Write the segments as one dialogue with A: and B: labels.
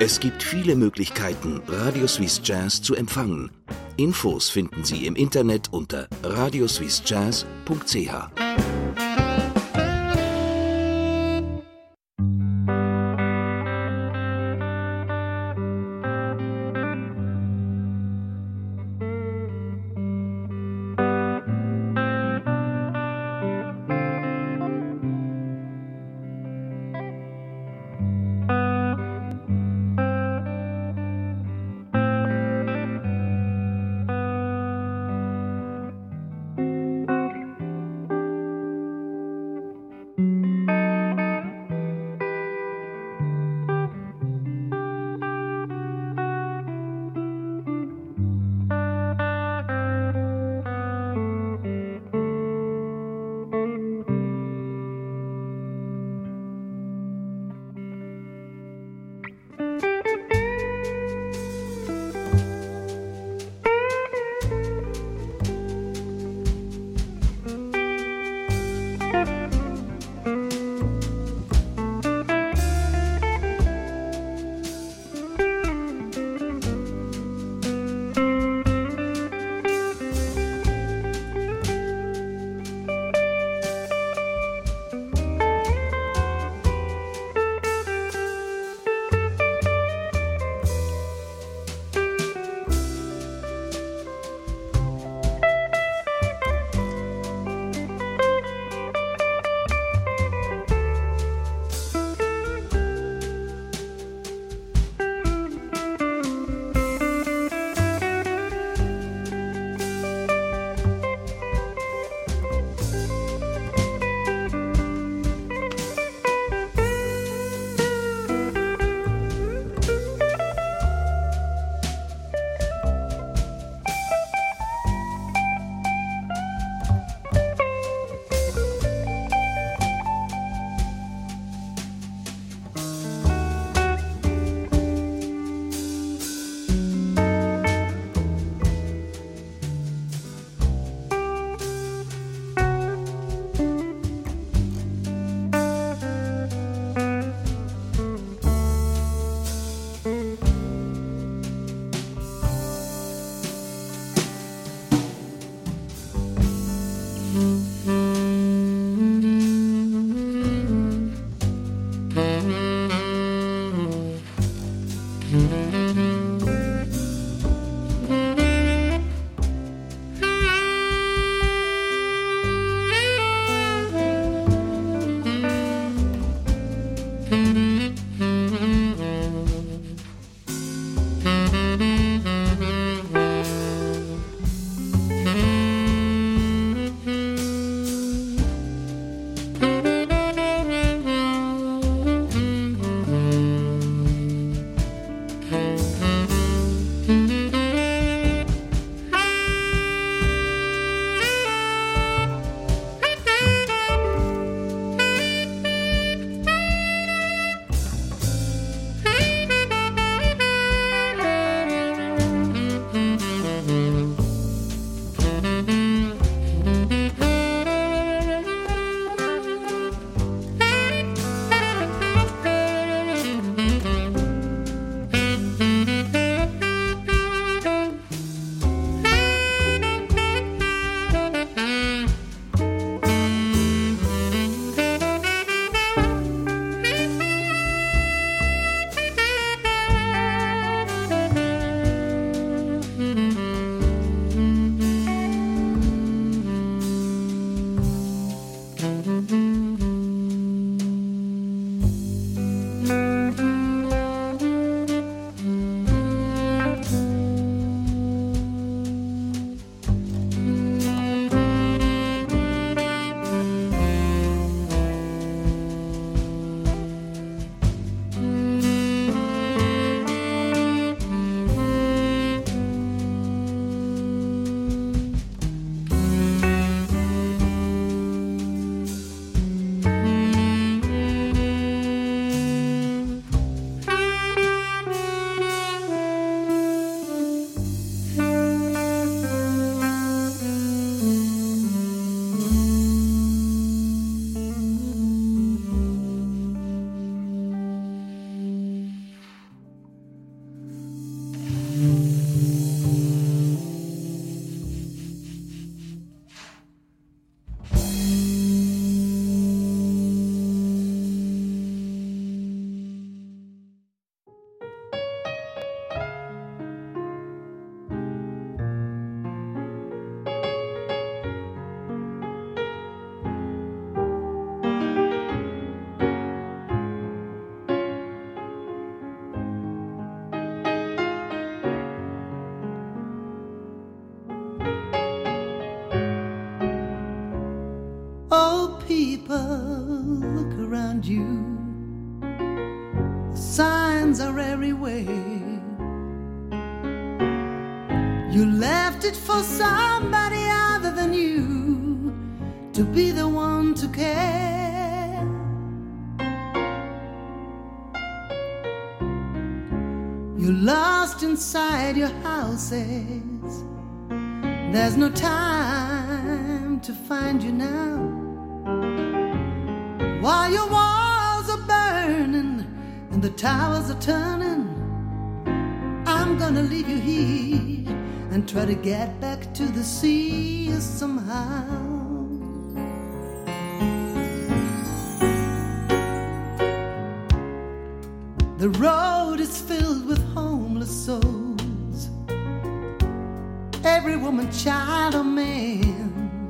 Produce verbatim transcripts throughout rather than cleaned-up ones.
A: Es gibt viele Möglichkeiten, Radio Suisse Jazz zu empfangen. Infos finden Sie im Internet unter radioswissjazz punkt c h.
B: hands are everywhere. You left it for somebody other than you to be the one to care. You're lost inside your houses. There's no time to find you now. While your walls are burning and the towers are turning, I'm gonna leave you here and try to get back to the sea somehow. The road is filled with homeless souls, every woman, child or man,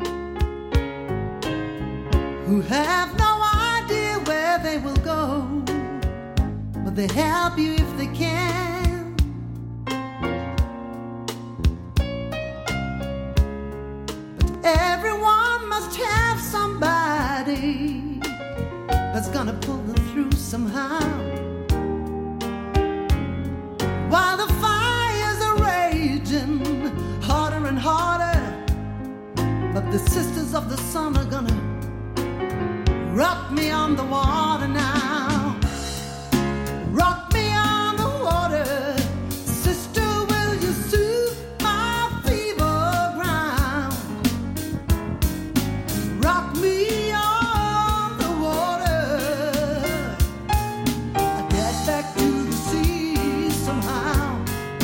B: who have no idea where they will go, but they help you if they can. But everyone must have somebody that's gonna pull them through somehow. While the fires are raging harder and harder, but the sisters of the sun are gonna rock me on the water now. Rock me on the water. Sister, will you soothe my fever ground? Rock me on the water. I get back to the sea somehow.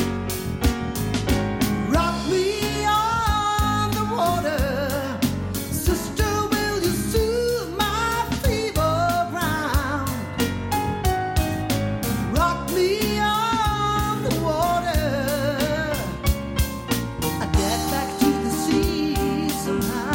B: Rock me on the water. Sister, will you soothe my fever ground? Rock me on the water. I get back to the sea somehow.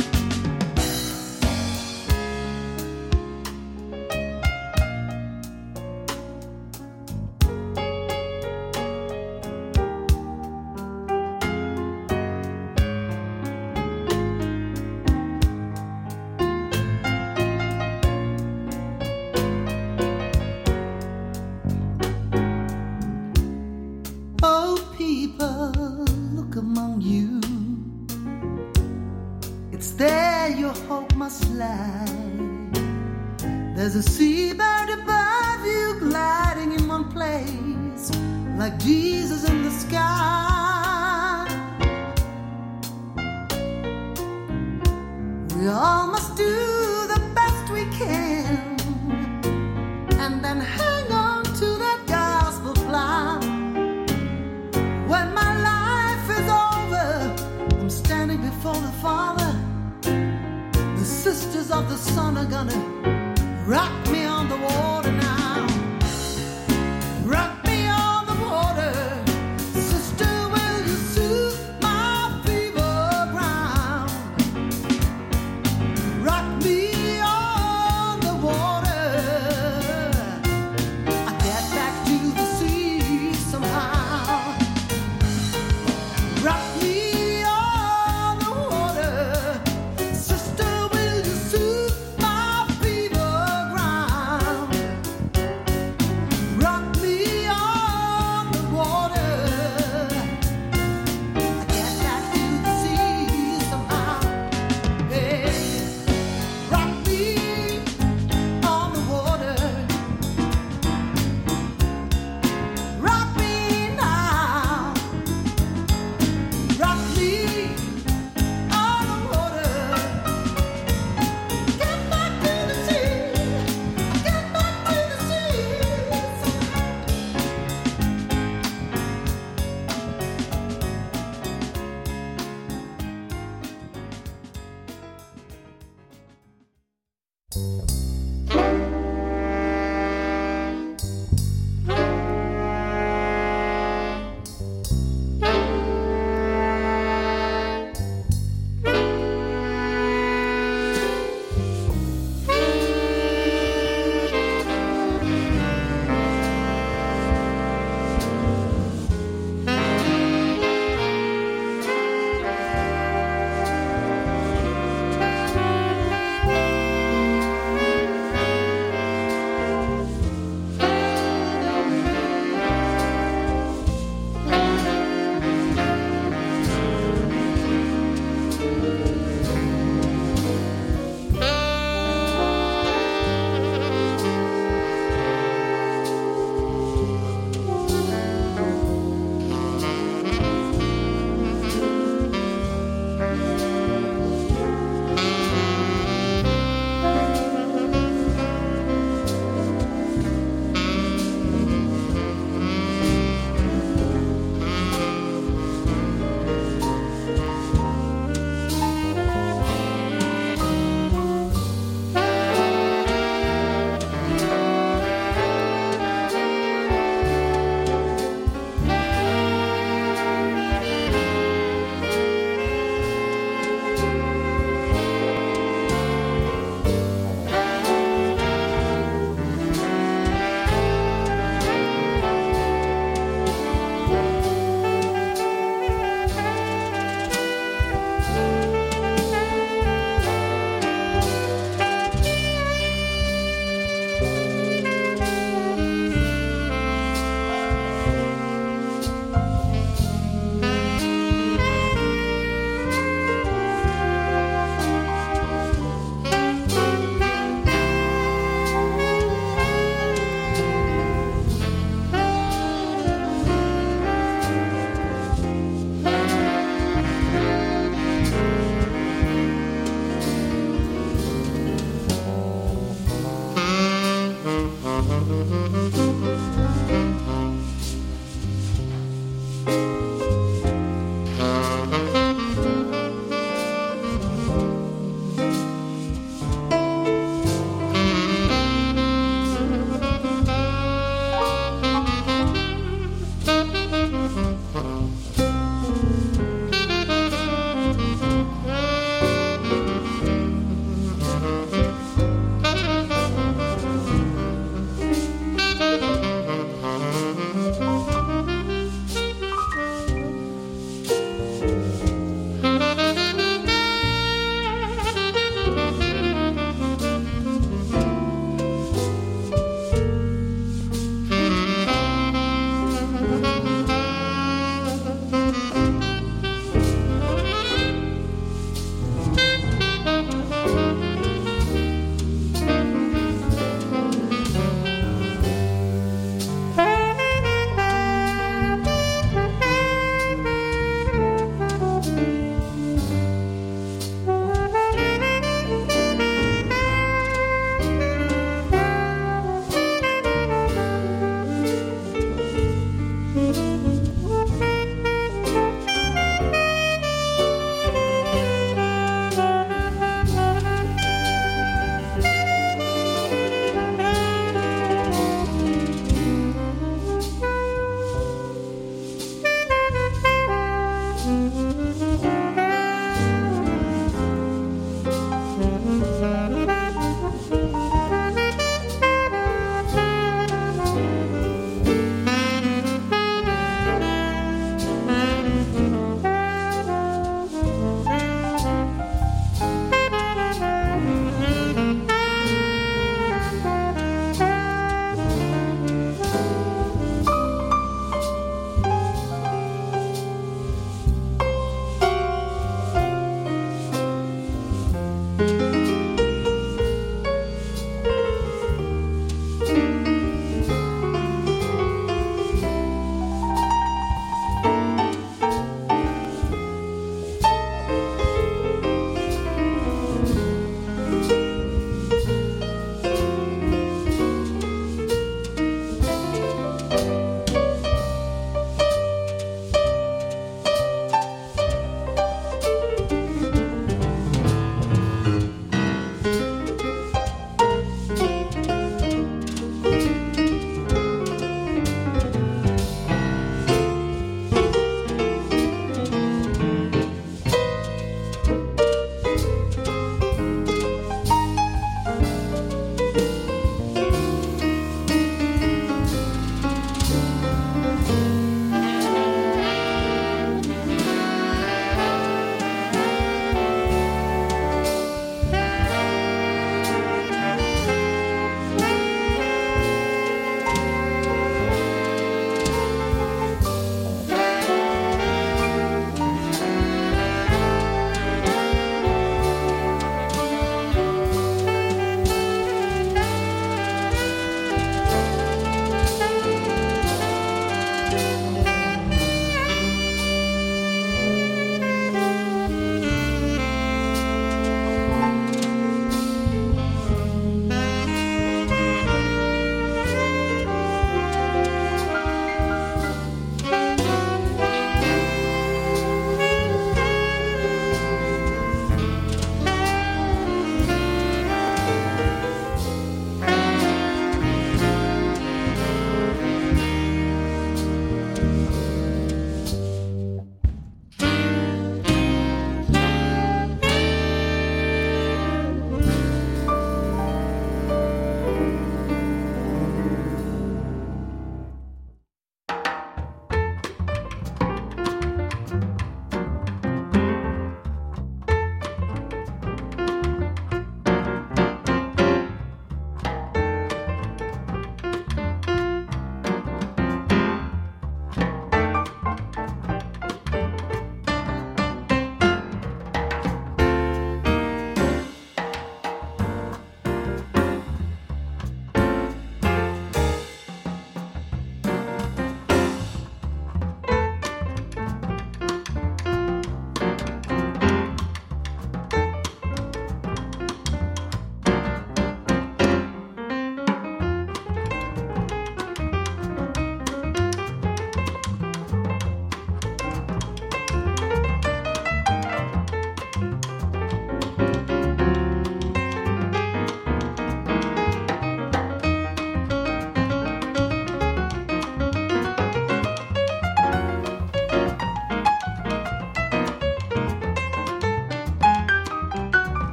B: Oh, people, look among you. It's there your hope must lie. There's a seabird above you, gliding in one place, like Jesus in the sky. We all must do the best we can, and then hang on to that gospel fly. When my life is over, I'm standing before the Father. The sisters of the sun are gonna rock me on the water now. Rock me on the water. Sister, will you soothe my fever ground?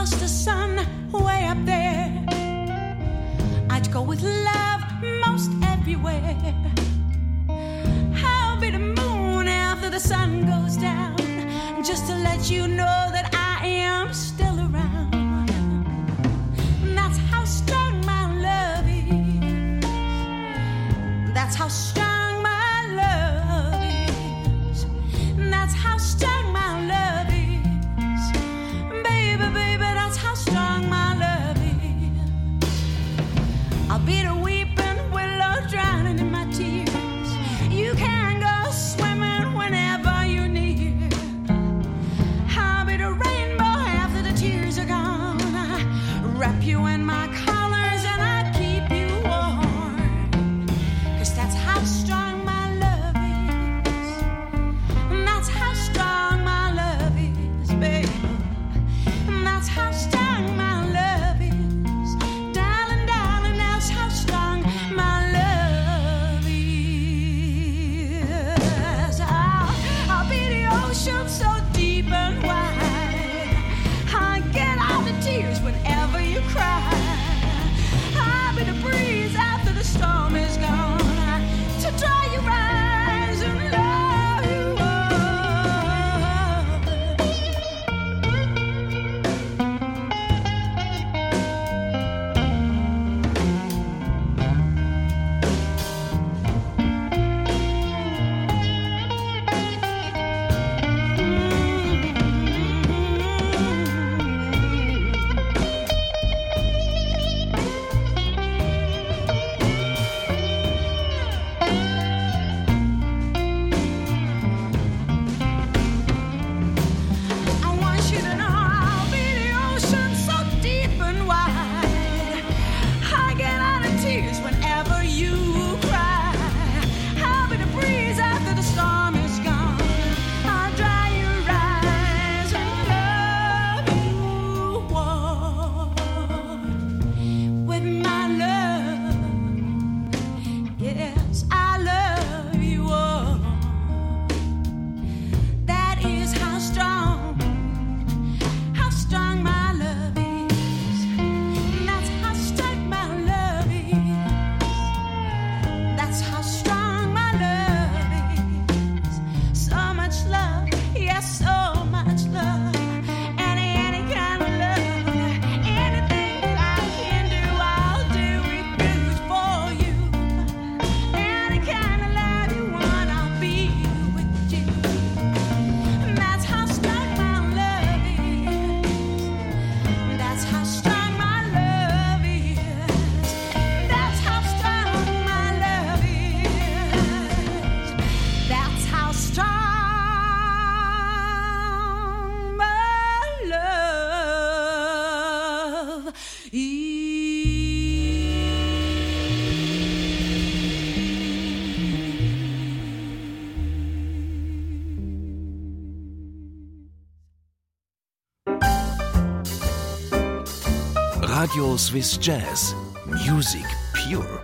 B: across the sun, way up there. I'd go with love most everywhere. I'll be the moon after the sun goes down, just to let you know that I am still around. That's how strong my love is. That's how strong my love is. That's how strong my love is. Baby, baby, that's how strong my love is. I'll be the weeping willow drowning in my tears. You can go swimming whenever you're near. I'll be the rainbow after the tears are gone. I wrap you in my colors and I keep you warm. 'Cause that's how strong my love is. And that's how strong my love is, baby. And that's how strong my love is. Darling, darling, that's how strong my love is. I'll, I'll be the ocean so deep and wide. I get all the tears whenever you cry. I'll be the breeze after the storm is gone, to dry your eyes and love you I want you to know I'll be the ocean so deep and wide. I get out of tears whenever you cry. I'll be the breeze after the storm is gone. I'll dry your eyes and love you warm with my love. Yes, I love you all. That is how strong, how strong my love is. That's how strong my love is. That's how strong my love is. So much love, yes, so much love. Any, any kind of love. Anything that I can do, I'll do it good for you. Any kind of love you want, I'll be with you. And that's how strong my love is. That's how strong my love is. That's how strong my love is. That's how strong my love
A: Radio Swiss Jazz. Music pure.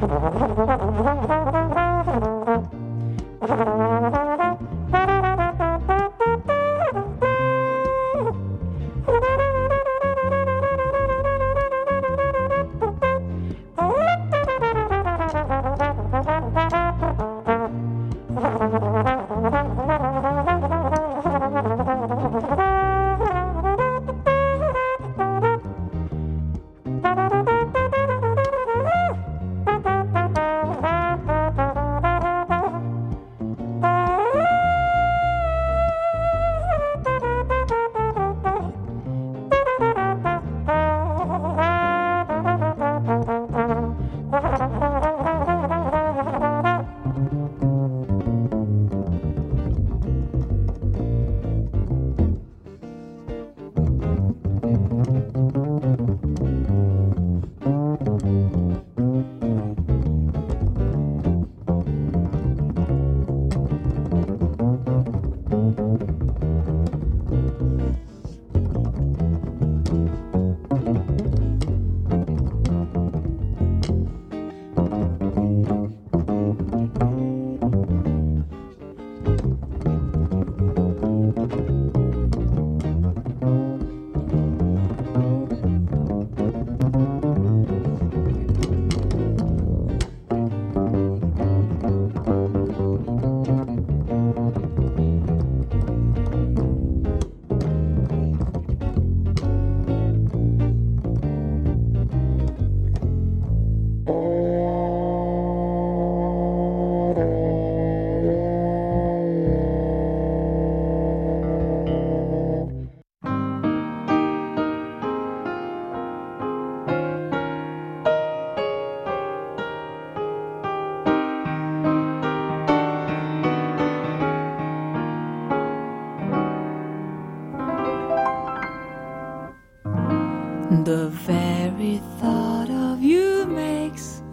C: The very thought of you makes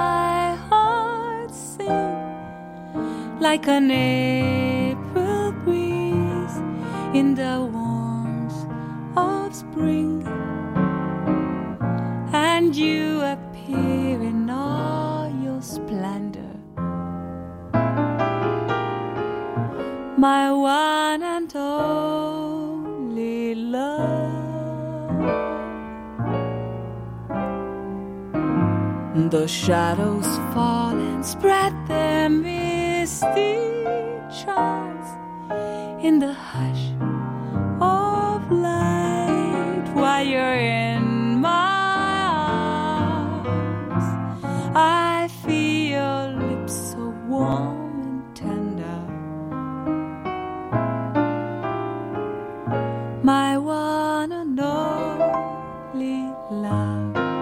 C: my heart sing like an April breeze in the warmth of spring, and you appear in all your splendor, my one and only love. The shadows fall and spread their misty charms in the hush of light while you're in my arms. I feel your lips so warm and tender, my one and only love.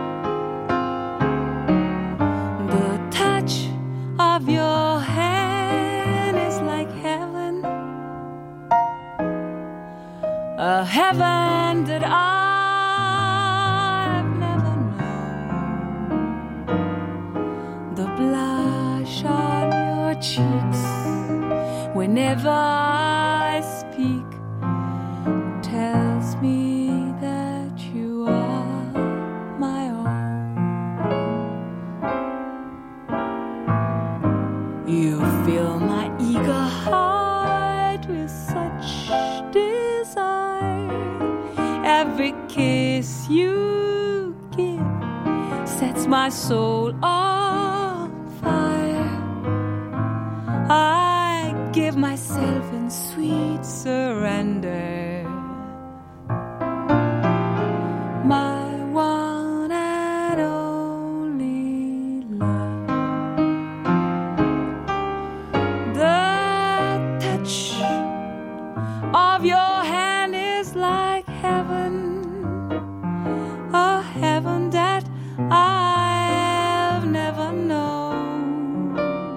C: Of your hand is like heaven, a heaven that I've never known. The blush on your cheeks whenever I speak tells me that you are my own. You fill my eager heart with such desire. Every kiss you give sets my soul on fire. I give myself in sweet surrender, my one and only love. Of your hand is like heaven, a heaven that I've never known.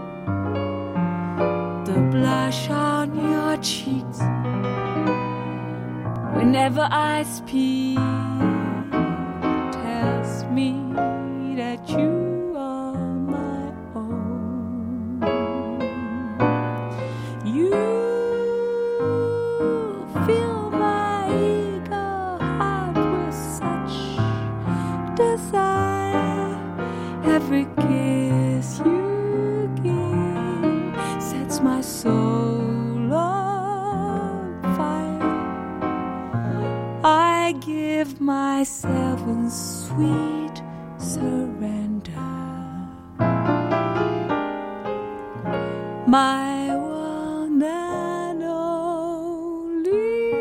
C: The blush on your cheeks whenever I speak tells me that you are my own. You fill my eager heart with such desire. Every kiss my one and only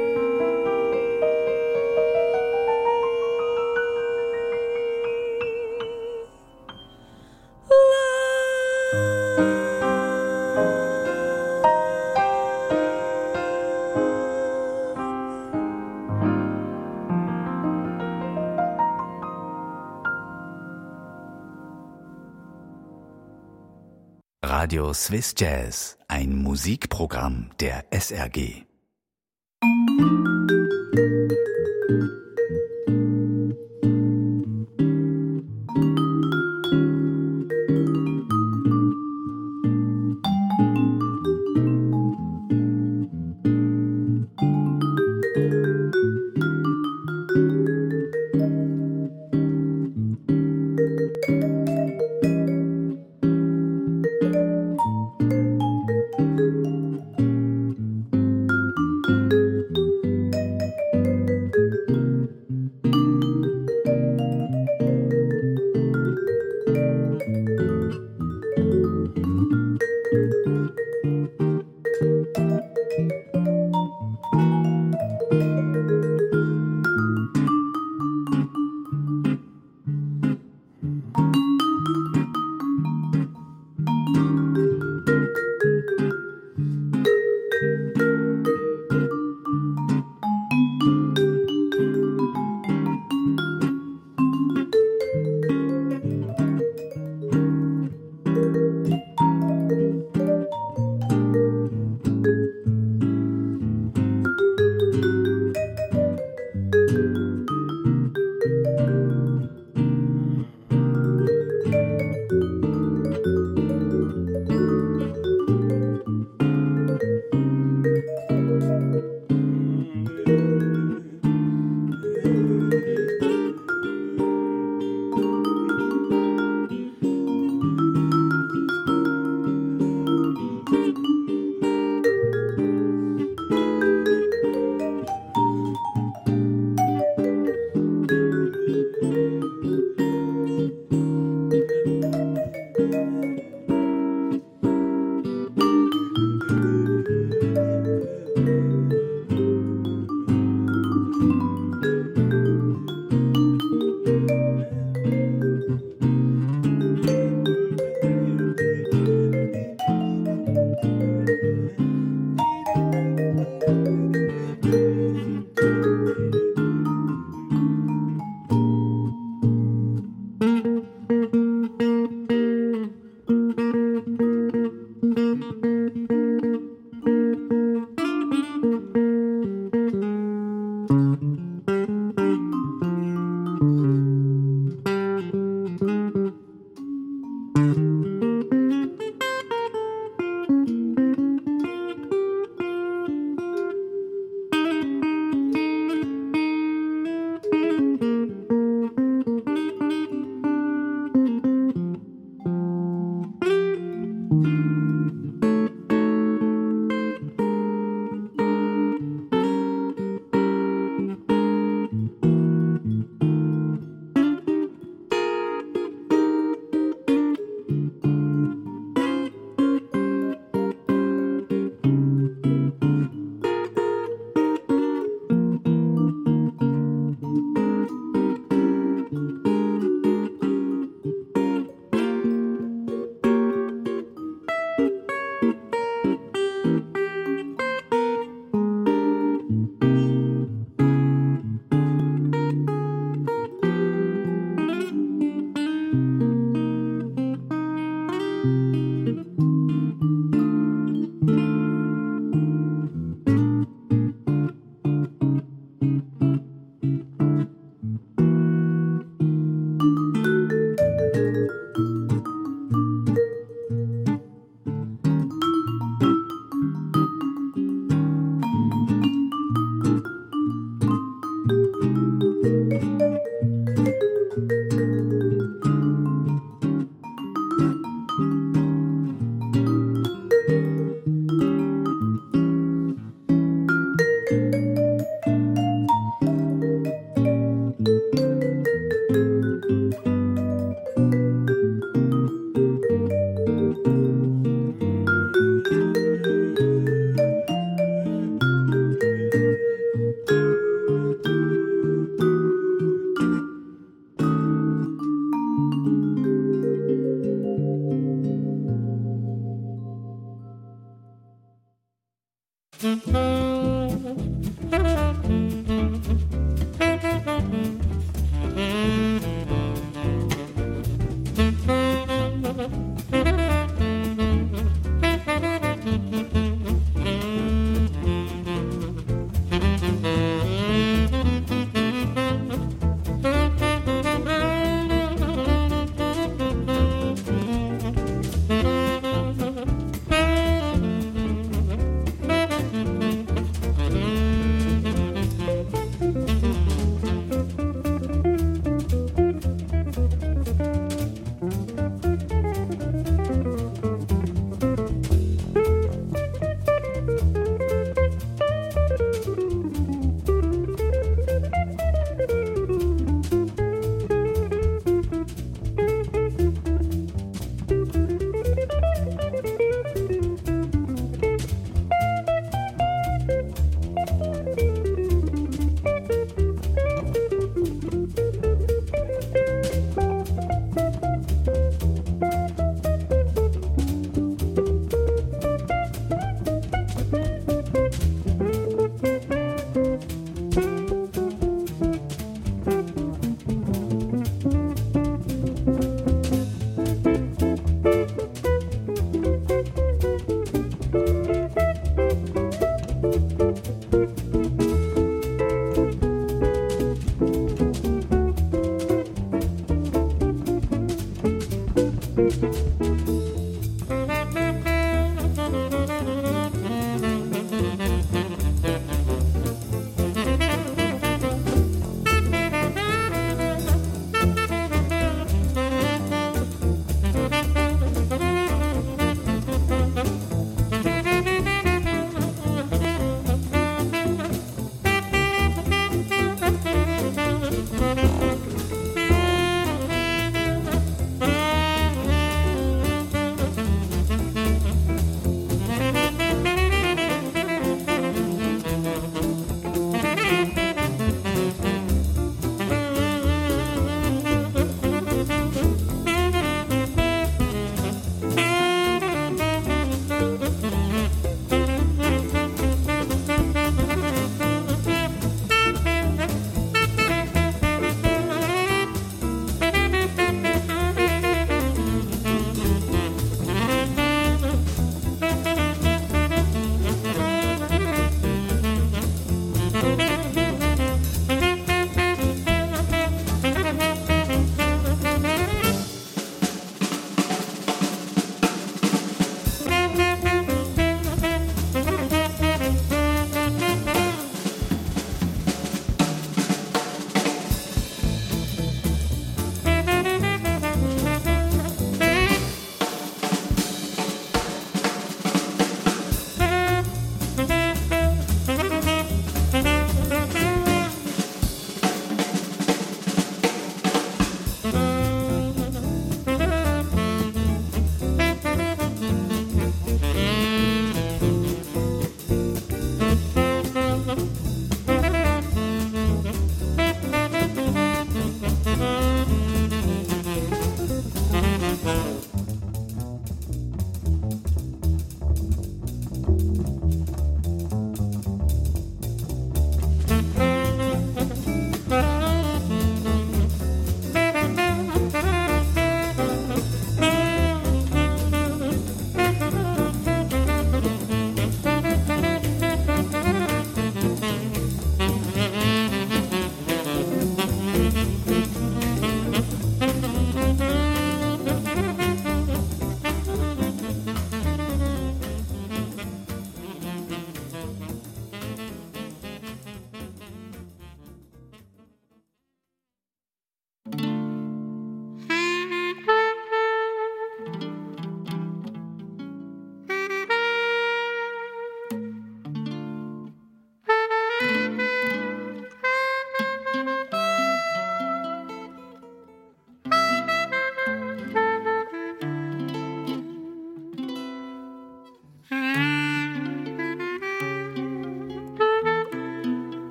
D: Radio Swiss Jazz, ein Musikprogramm der S R G.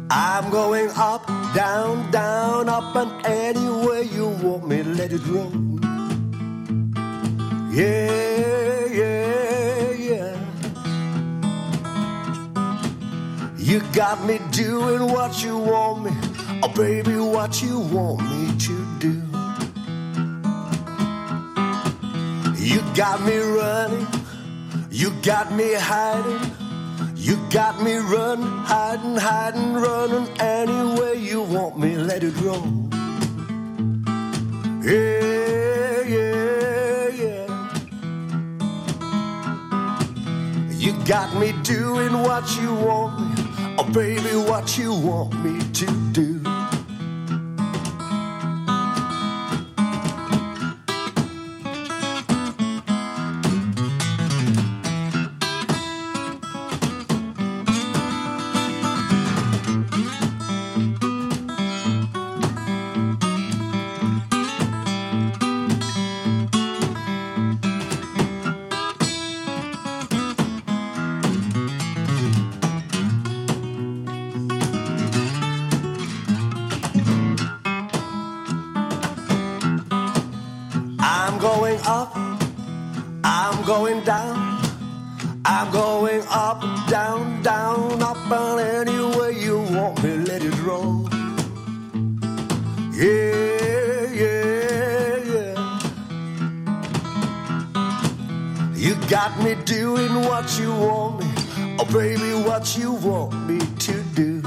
E: I'm going up, down, down, up, and anywhere you want me, let it roll. Yeah, yeah, yeah. You got me doing what you want me, oh baby, what you want me to do. You got me running, you got me hiding, you got me running, hiding, hiding, running, anywhere you want me, let it roll. Yeah, yeah, yeah. You got me doing what you want me, oh baby, what you want me to do. Going down, I'm going up, down, down, up, and anywhere you want me, let it roll. Yeah, yeah, yeah. You got me doing what you want me, oh baby, what you want me to do.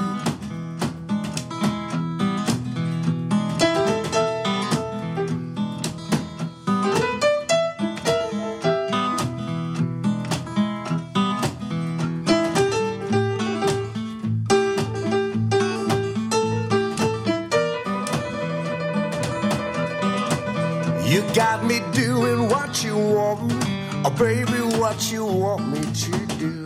E: You got me doing what you want me, oh baby, what you want me to do.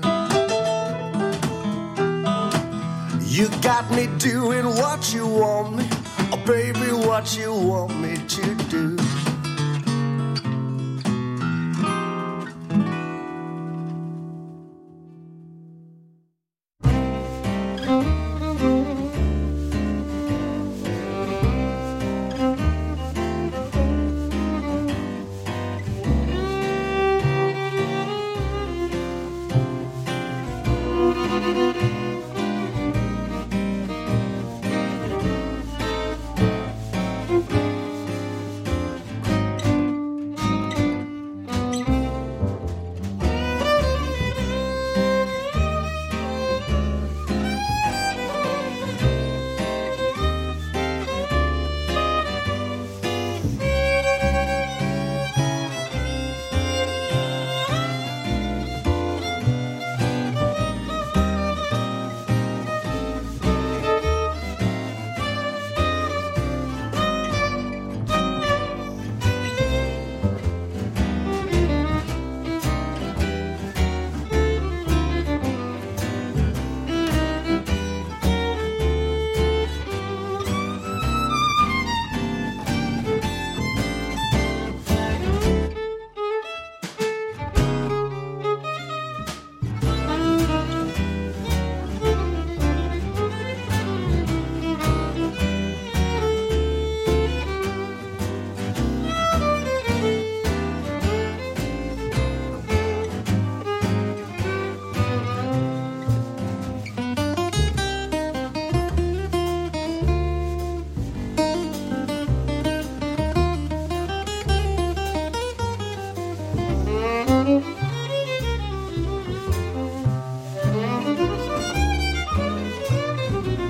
E: You got me doing what you want me, oh baby, what you want me to do.